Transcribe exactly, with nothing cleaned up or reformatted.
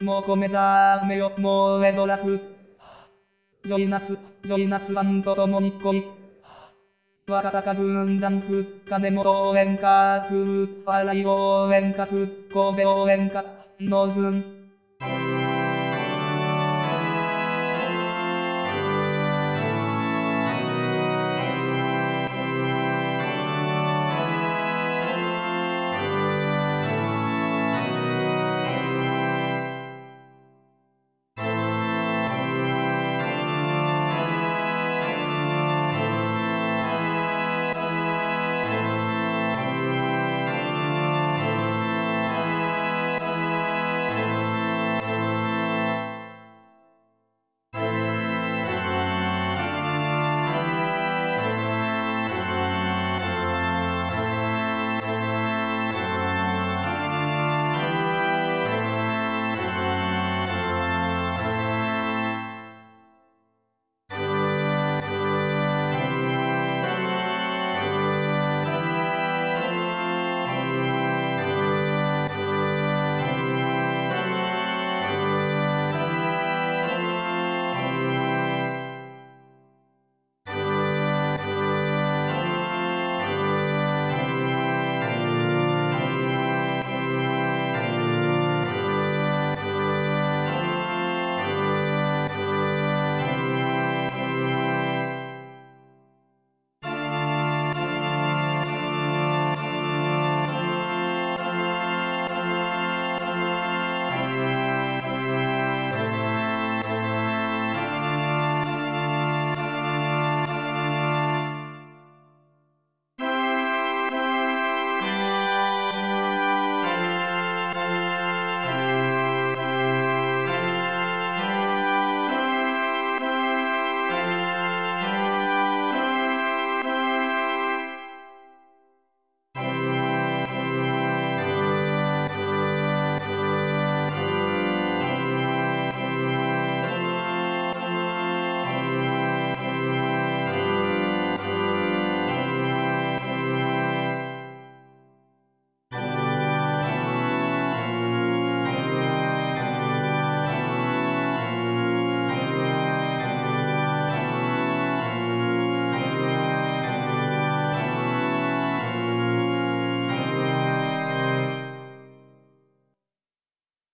もうこ目覚めよ、もうエドラフ。ジョイナス、ジョイナスワンと共に来い。若鷹軍団復金本応援歌風、笑い応援歌復神戸応援歌のずん。